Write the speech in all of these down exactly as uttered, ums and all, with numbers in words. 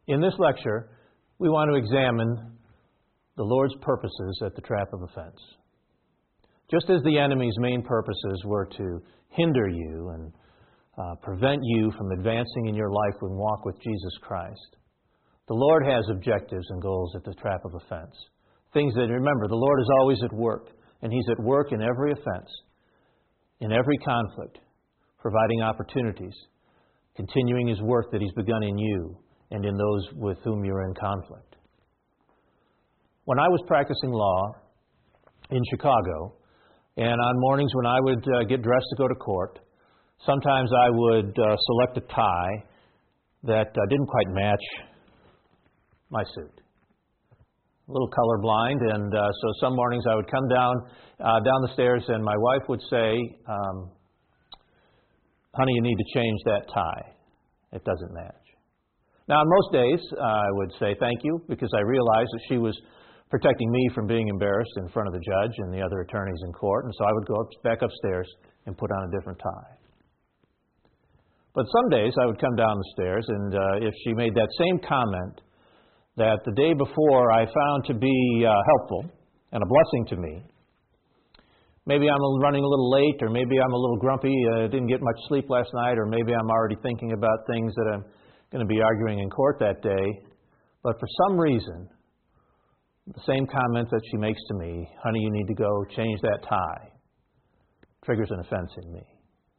In this lecture, we want to examine the Lord's purposes at the trap of offense. Just as the enemy's main purposes were to hinder you and uh, prevent you from advancing in your life and walk with Jesus Christ, the Lord has objectives and goals at the trap of offense. Things that, remember, the Lord is always at work, and He's at work in every offense, in every conflict, providing opportunities, continuing His work that He's begun in you and in those with whom you're in conflict. When I was practicing law in Chicago, and on mornings when I would uh, get dressed to go to court, sometimes I would uh, select a tie that uh, didn't quite match my suit. A little colorblind, and uh, so some mornings I would come down uh, down the stairs, and my wife would say, um, "Honey, you need to change that tie. It doesn't match." Now, on most days, uh, I would say thank you, because I realized that she was protecting me from being embarrassed in front of the judge and the other attorneys in court, and so I would go up, back upstairs and put on a different tie. But some days I would come down the stairs, and uh, if she made that same comment that the day before I found to be uh, helpful and a blessing to me, maybe I'm running a little late, or maybe I'm a little grumpy, uh, didn't get much sleep last night, or maybe I'm already thinking about things that I'm going to be arguing in court that day, but for some reason, the same comment that she makes to me, "Honey, you need to go change that tie," triggers an offense in me.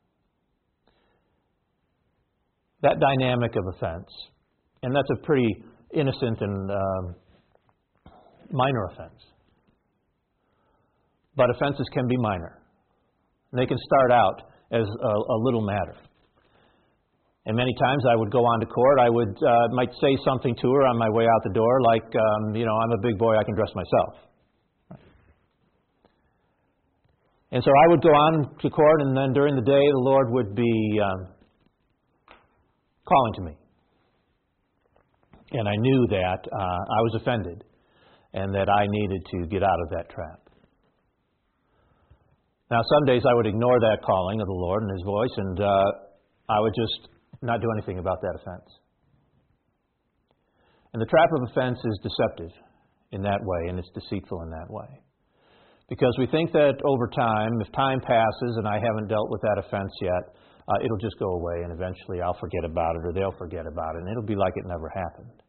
That dynamic of offense, and that's a pretty innocent and um, minor offense. But offenses can be minor. They can start out as a, a little matter. And many times I would go on to court, I would uh, might say something to her on my way out the door, like, um, you know, "I'm a big boy, I can dress myself." And so I would go on to court, and then during the day the Lord would be um, calling to me. And I knew that uh, I was offended and that I needed to get out of that trap. Now, some days I would ignore that calling of the Lord and His voice, and uh, I would just not do anything about that offense. And the trap of offense is deceptive in that way, and it's deceitful in that way. Because we think that over time, if time passes and I haven't dealt with that offense yet, uh, it'll just go away, and eventually I'll forget about it, or they'll forget about it, and it'll be like it never happened.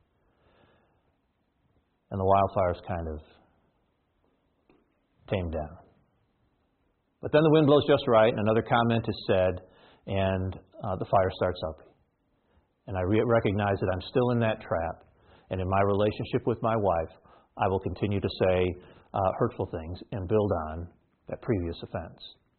And the wildfires kind of tame down. But then the wind blows just right, and another comment is said, and uh, the fire starts up. And I re- recognize that I'm still in that trap, and in my relationship with my wife, I will continue to say uh, hurtful things and build on that previous offense.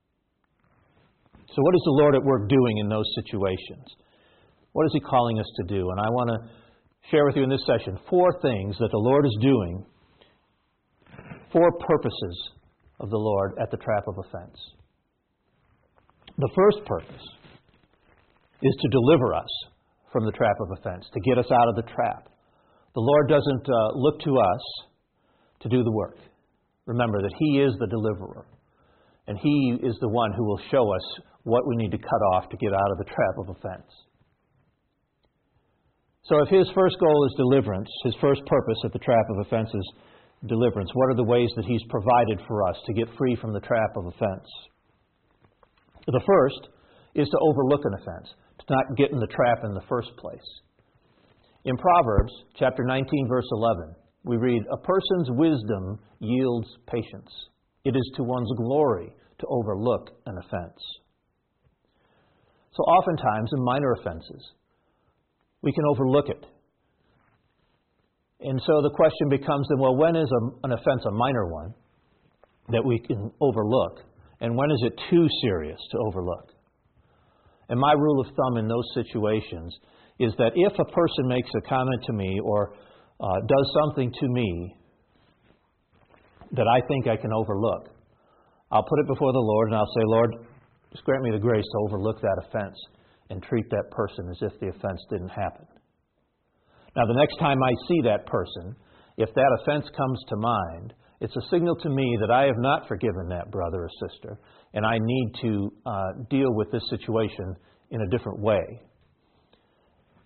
So what is the Lord at work doing in those situations? What is He calling us to do? And I want to share with you in this session four things that the Lord is doing, four purposes of the Lord at the trap of offense. The first purpose is to deliver us from the trap of offense, to get us out of the trap. The Lord doesn't uh, look to us to do the work. Remember that He is the deliverer, and He is the one who will show us what we need to cut off to get out of the trap of offense. So if His first goal is deliverance, His first purpose at the trap of offense is deliverance, what are the ways that He's provided for us to get free from the trap of offense? The first is to overlook an offense, to not get in the trap in the first place. In Proverbs chapter nineteen, verse eleven, we read, "A person's wisdom yields patience. It is to one's glory to overlook an offense." So oftentimes in minor offenses, we can overlook it. And so the question becomes then, well, when is a, an offense a minor one that we can overlook? And when is it too serious to overlook? And my rule of thumb in those situations is that if a person makes a comment to me or uh, does something to me that I think I can overlook, I'll put it before the Lord and I'll say, "Lord, just grant me the grace to overlook that offense and treat that person as if the offense didn't happen." Now, the next time I see that person, if that offense comes to mind, it's a signal to me that I have not forgiven that brother or sister, and I need to uh, deal with this situation in a different way.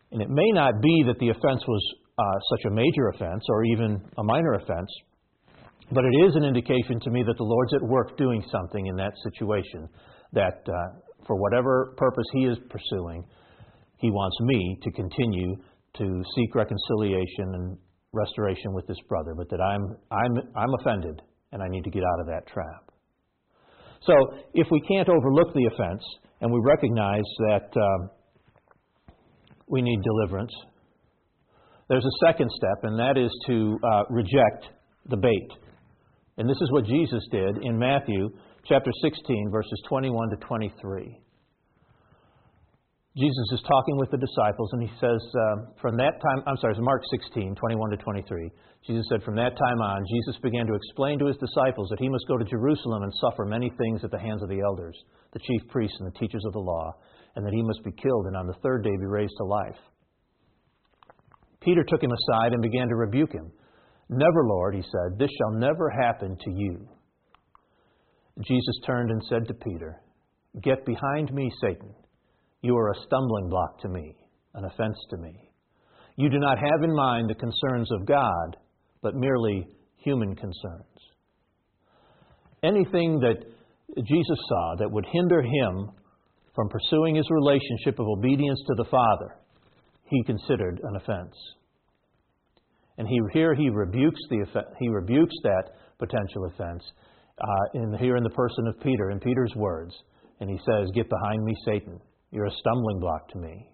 And it may not be that the offense was uh, such a major offense or even a minor offense, but it is an indication to me that the Lord's at work doing something in that situation, that uh, for whatever purpose He is pursuing, He wants me to continue to seek reconciliation and restoration with this brother, but that I'm, I'm, I'm offended and I need to get out of that trap. So if we can't overlook the offense and we recognize that um, we need deliverance, there's a second step, and that is to uh, reject the bait. And this is what Jesus did in Matthew chapter sixteen, verses twenty-one to twenty-three. Jesus is talking with the disciples, and He says, uh, from that time, I'm sorry, it's Mark sixteen, twenty-one to twenty-three. Jesus said, from that time on, Jesus began to explain to His disciples that He must go to Jerusalem and suffer many things at the hands of the elders, the chief priests and the teachers of the law, and that He must be killed and on the third day be raised to life. Peter took Him aside and began to rebuke Him. Never, Lord, he said, this shall never happen to you. Jesus turned and said to Peter, get behind me, Satan. You are a stumbling block to me, an offense to me. You do not have in mind the concerns of God, but merely human concerns. Anything that Jesus saw that would hinder Him from pursuing His relationship of obedience to the Father, He considered an offense. And he, here he rebukes the he rebukes that potential offense uh, in, here in the person of Peter, in Peter's words. And he says, get behind me, Satan. You're a stumbling block to me.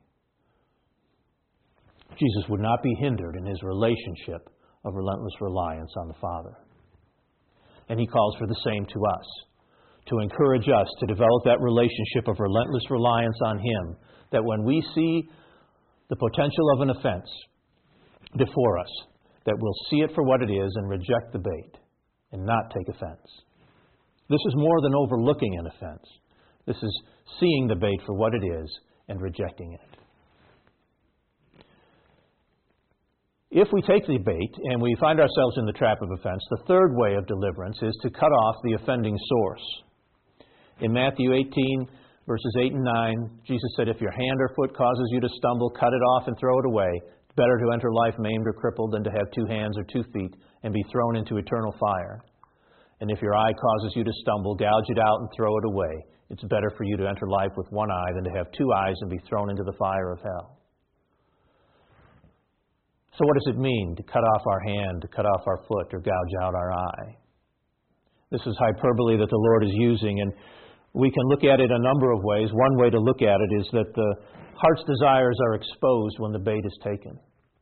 Jesus would not be hindered in His relationship of relentless reliance on the Father. And He calls for the same to us, to encourage us to develop that relationship of relentless reliance on Him, that when we see the potential of an offense before us, that we'll see it for what it is and reject the bait and not take offense. This is more than overlooking an offense. This is seeing the bait for what it is and rejecting it. If we take the bait and we find ourselves in the trap of offense, the third way of deliverance is to cut off the offending source. In Matthew eighteen, verses eight and nine, Jesus said, if your hand or foot causes you to stumble, cut it off and throw it away. Better to enter life maimed or crippled than to have two hands or two feet and be thrown into eternal fire. And if your eye causes you to stumble, gouge it out and throw it away. It's better for you to enter life with one eye than to have two eyes and be thrown into the fire of hell. So what does it mean to cut off our hand, to cut off our foot, or gouge out our eye? This is hyperbole that the Lord is using, and we can look at it a number of ways. One way to look at it is that the heart's desires are exposed when the bait is taken.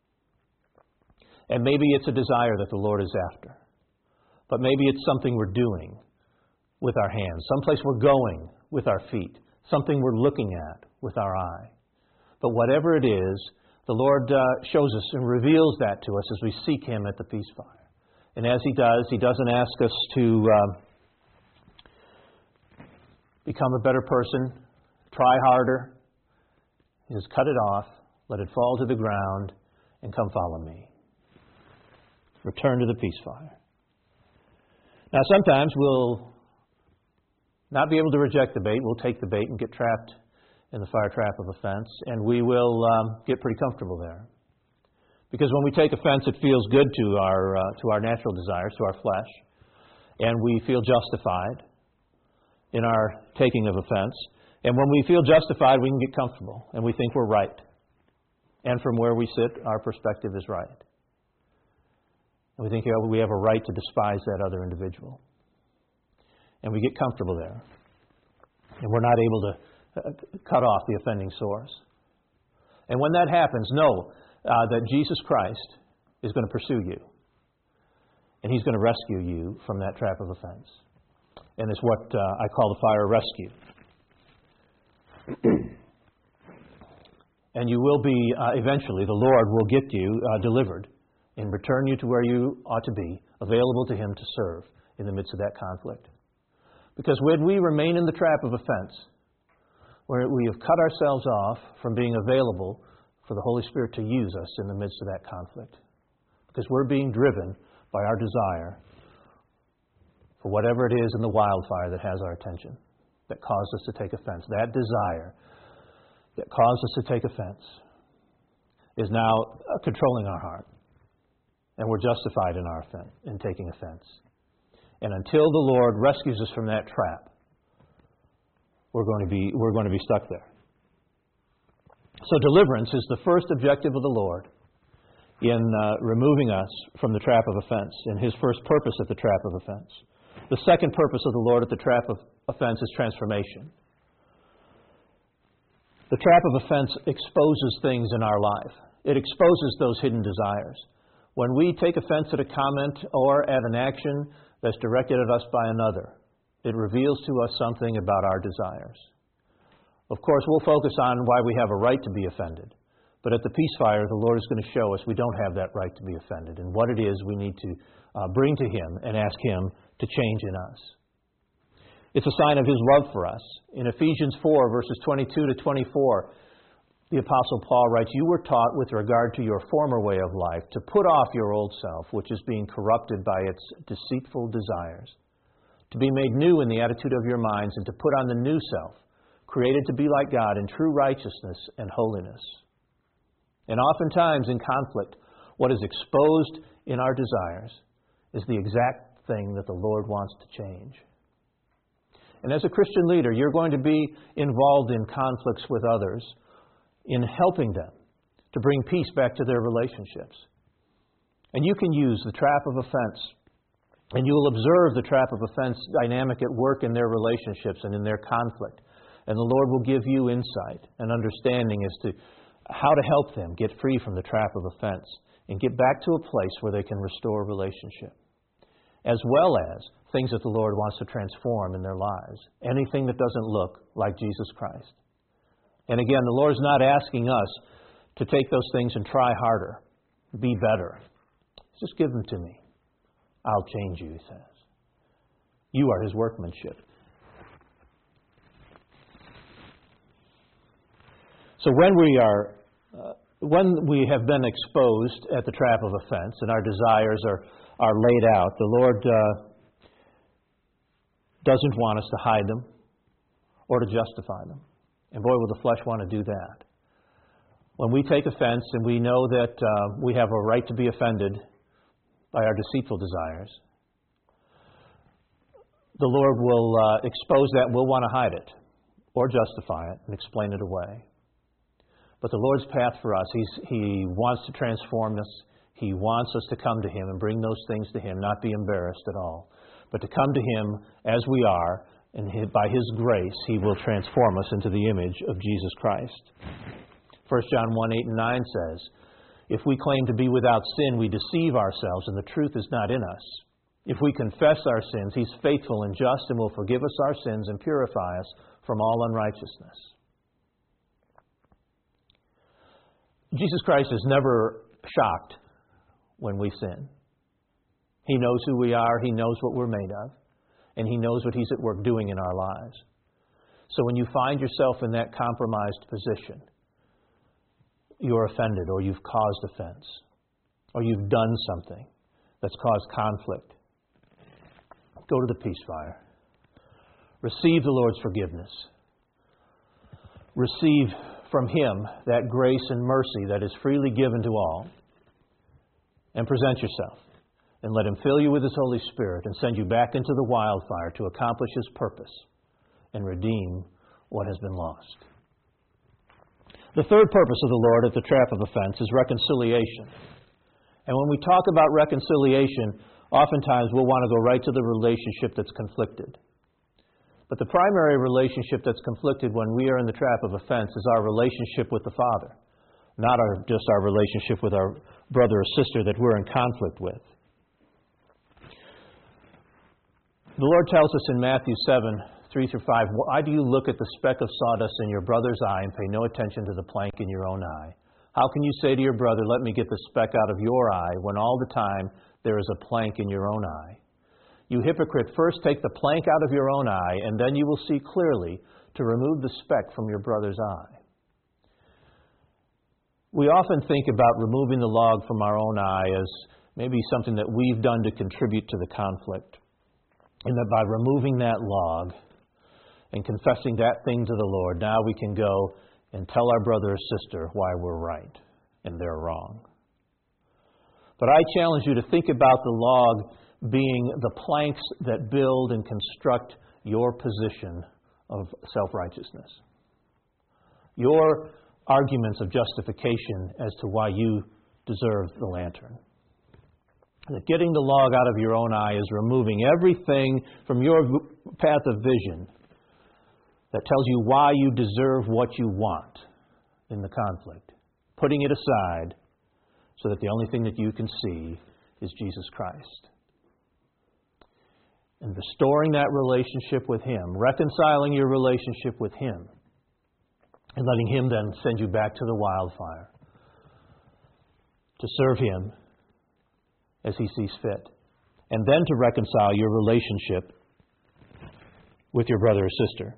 And maybe it's a desire that the Lord is after. But maybe it's something we're doing with our hands, someplace we're going with our feet, something we're looking at with our eye. But whatever it is, the Lord uh, shows us and reveals that to us as we seek Him at the peace fire. And as He does, He doesn't ask us to uh, become a better person, try harder. He says, cut it off, let it fall to the ground, and come follow me. Return to the peace fire. Now, sometimes we'll not be able to reject the bait. We'll take the bait and get trapped in the fire trap of offense, and we will um, get pretty comfortable there. Because when we take offense, it feels good to our, uh, to our natural desires, to our flesh, and we feel justified in our taking of offense. And when we feel justified, we can get comfortable, and we think we're right. And from where we sit, our perspective is right. And we think, you know, we have a right to despise that other individual. And we get comfortable there. And we're not able to cut off the offending source. And when that happens, know uh, that Jesus Christ is going to pursue you. And He's going to rescue you from that trap of offense. And it's what uh, I call the fire rescue. And you will be, uh, eventually, the Lord will get you uh, delivered and return you to where you ought to be, available to Him to serve in the midst of that conflict. Because when we remain in the trap of offense, where we have cut ourselves off from being available for the Holy Spirit to use us in the midst of that conflict. Because we're being driven by our desire for whatever it is in the wildfire that has our attention, that caused us to take offense. That desire that caused us to take offense. is now uh, controlling our heart. And we're justified in our offense, in taking offense. And until the Lord rescues us from that trap, we're going to be, we're going to be stuck there. So deliverance is the first objective of the Lord in uh, removing us from the trap of offense, and His first purpose at the trap of offense. The second purpose of the Lord at the trap of offense is transformation. The trap of offense exposes things in our life. It exposes those hidden desires. When we take offense at a comment or at an action that's directed at us by another, it reveals to us something about our desires. Of course, we'll focus on why we have a right to be offended. But at the peace fire, the Lord is going to show us we don't have that right to be offended, and what it is we need to uh, bring to Him and ask Him to change in us. It's a sign of His love for us. In Ephesians four, verses twenty-two to twenty-four, the Apostle Paul writes, "You were taught with regard to your former way of life to put off your old self, which is being corrupted by its deceitful desires, to be made new in the attitude of your minds, and to put on the new self, created to be like God in true righteousness and holiness." And oftentimes in conflict, what is exposed in our desires is the exact thing that the Lord wants to change. And as a Christian leader, you're going to be involved in conflicts with others, in helping them to bring peace back to their relationships. And you can use the trap of offense, and you will observe the trap of offense dynamic at work in their relationships and in their conflict. And the Lord will give you insight and understanding as to how to help them get free from the trap of offense and get back to a place where they can restore relationship, as well as things that the Lord wants to transform in their lives, anything that doesn't look like Jesus Christ. And again, the Lord's not asking us to take those things and try harder, be better. Just give them to me. I'll change you, He says. You are His workmanship. So when we are, uh, when we have been exposed at the trap of offense and our desires are, are laid out, the Lord uh, doesn't want us to hide them or to justify them. And boy, will the flesh want to do that. When we take offense and we know that uh, we have a right to be offended by our deceitful desires, the Lord will uh, expose that and we'll want to hide it or justify it and explain it away. But the Lord's path for us, he's, He wants to transform us. He wants us to come to Him and bring those things to Him, not be embarrassed at all, but to come to Him as we are, and by His grace, He will transform us into the image of Jesus Christ. First John one, eight and nine says, "If we claim to be without sin, we deceive ourselves, and the truth is not in us. If we confess our sins, He's faithful and just and will forgive us our sins and purify us from all unrighteousness." Jesus Christ is never shocked when we sin. He knows who we are. He knows what we're made of. And He knows what He's at work doing in our lives. So when you find yourself in that compromised position, you're offended or you've caused offense or you've done something that's caused conflict, go to the peace fire. Receive the Lord's forgiveness. Receive from Him that grace and mercy that is freely given to all. And present yourself. And let Him fill you with His Holy Spirit and send you back into the wildfire to accomplish His purpose and redeem what has been lost. The third purpose of the Lord at the trap of offense is reconciliation. And when we talk about reconciliation, oftentimes we'll want to go right to the relationship that's conflicted. But the primary relationship that's conflicted when we are in the trap of offense is our relationship with the Father, not our, just our relationship with our brother or sister that we're in conflict with. The Lord tells us in Matthew seven, three through five, "Why do you look at the speck of sawdust in your brother's eye and pay no attention to the plank in your own eye? How can you say to your brother, 'Let me get the speck out of your eye,' when all the time there is a plank in your own eye? You hypocrite, first take the plank out of your own eye, and then you will see clearly to remove the speck from your brother's eye." We often think about removing the log from our own eye as maybe something that we've done to contribute to the conflict. And that by removing that log and confessing that thing to the Lord, now we can go and tell our brother or sister why we're right. and they're wrong. But I challenge you to think about the log being the planks that build and construct your position of self-righteousness. Your arguments of justification as to why you deserve the lantern. That getting the log out of your own eye is removing everything from your path of vision that tells you why you deserve what you want in the conflict. Putting it aside so that the only thing that you can see is Jesus Christ. And restoring that relationship with Him, reconciling your relationship with Him, and letting Him then send you back to the wildfire to serve Him as He sees fit, and then to reconcile your relationship with your brother or sister.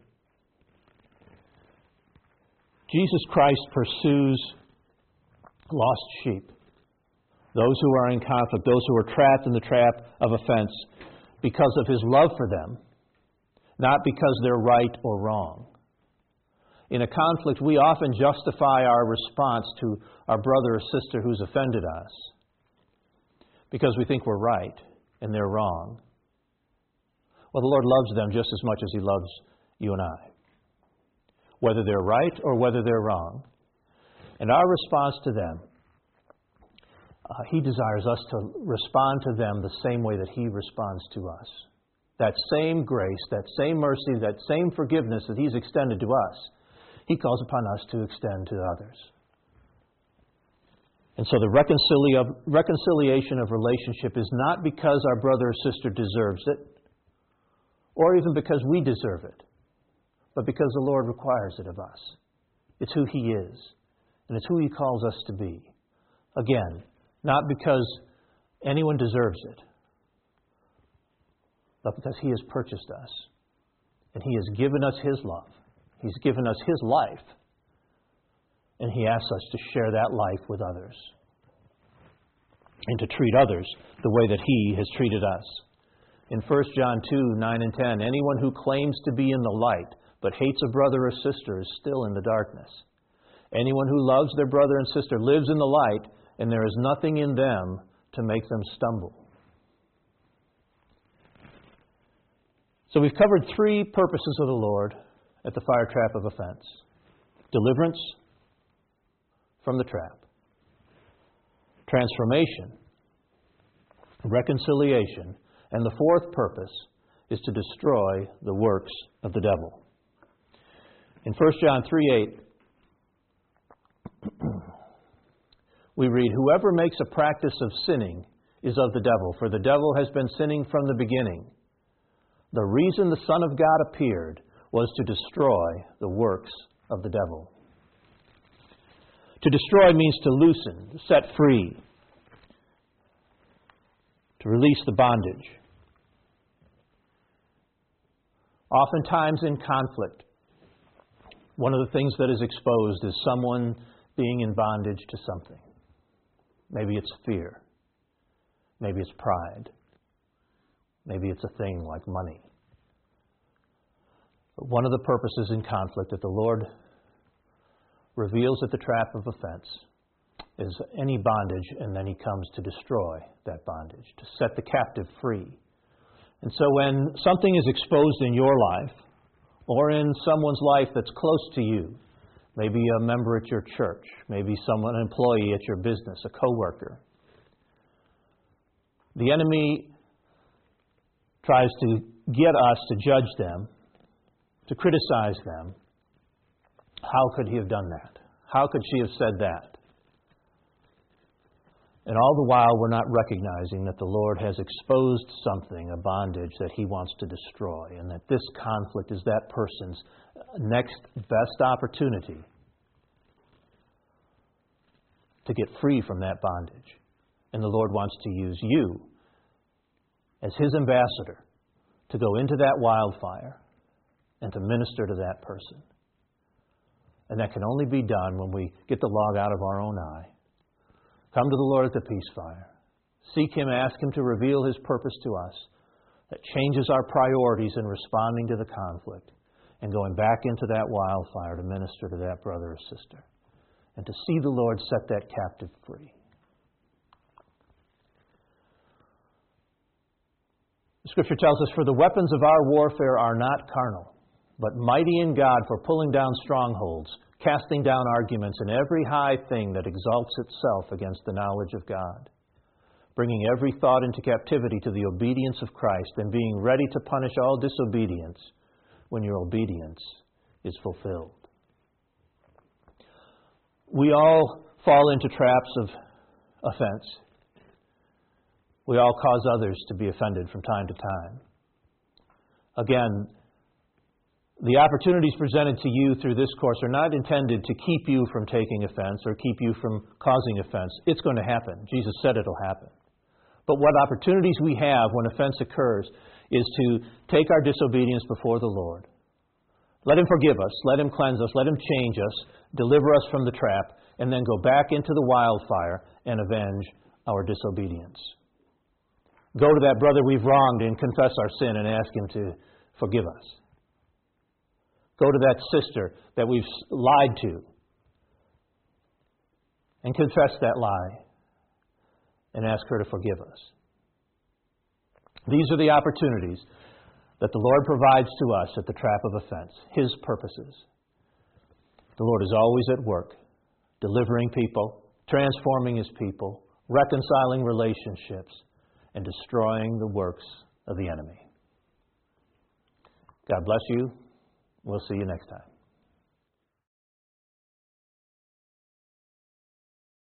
Jesus Christ pursues lost sheep, those who are in conflict, those who are trapped in the trap of offense, because of His love for them, not because they're right or wrong. In a conflict, we often justify our response to our brother or sister who's offended us because we think we're right and they're wrong. Well, the Lord loves them just as much as He loves you and I, whether they're right or whether they're wrong. And our response to them, uh, He desires us to respond to them the same way that He responds to us. That same grace, that same mercy, that same forgiveness that He's extended to us, He calls upon us to extend to others. And so the reconcilia- reconciliation of relationship is not because our brother or sister deserves it, or even because we deserve it, but because the Lord requires it of us. It's who He is, and it's who He calls us to be. Again, not because anyone deserves it, but because He has purchased us, and He has given us His love. He's given us His life, and He asks us to share that life with others and to treat others the way that He has treated us. In First John two, nine and ten, anyone who claims to be in the light but hates a brother or sister is still in the darkness. Anyone who loves their brother and sister lives in the light, and there is nothing in them to make them stumble. So we've covered three purposes of the Lord at the fire trap of offense. Deliverance from the trap. Transformation. Reconciliation. And the fourth purpose is to destroy the works of the devil. In First John three eight, we read, whoever makes a practice of sinning is of the devil, for the devil has been sinning from the beginning. The reason the Son of God appeared was to destroy the works of the devil. To destroy means to loosen, to set free, to release the bondage. Oftentimes in conflict, one of the things that is exposed is someone being in bondage to something. Maybe it's fear. Maybe it's pride. Maybe it's a thing like money. But one of the purposes in conflict that the Lord reveals at the trap of offense is any bondage, and then He comes to destroy that bondage, to set the captive free. And so when something is exposed in your life, or in someone's life that's close to you, maybe a member at your church, maybe someone, an employee at your business, a coworker, the enemy tries to get us to judge them, to criticize them. How could he have done that? How could she have said that? And all the while, we're not recognizing that the Lord has exposed something, a bondage that He wants to destroy, and that this conflict is that person's next best opportunity to get free from that bondage. And the Lord wants to use you as His ambassador to go into that wildfire and to minister to that person. And that can only be done when we get the log out of our own eye. Come to the Lord at the peace fire. Seek Him, ask Him to reveal His purpose to us that changes our priorities in responding to the conflict and going back into that wildfire to minister to that brother or sister. and to see the Lord set that captive free. The Scripture tells us, "For the weapons of our warfare are not carnal, but mighty in God for pulling down strongholds, casting down arguments and every high thing that exalts itself against the knowledge of God, bringing every thought into captivity to the obedience of Christ, and being ready to punish all disobedience when your obedience is fulfilled." We all fall into traps of offense. We all cause others to be offended from time to time. Again, the opportunities presented to you through this course are not intended to keep you from taking offense or keep you from causing offense. It's going to happen. Jesus said it'll happen. But what opportunities we have when offense occurs is to take our disobedience before the Lord. Let Him forgive us. Let Him cleanse us. Let Him change us, deliver us from the trap, and then go back into the wildfire and avenge our disobedience. Go to that brother we've wronged and confess our sin and ask him to forgive us. Go to that sister that we've lied to and confess that lie and ask her to forgive us. These are the opportunities that the Lord provides to us at the trap of offense, His purposes. The Lord is always at work, delivering people, transforming His people, reconciling relationships, and destroying the works of the enemy. God bless you. We'll see you next time.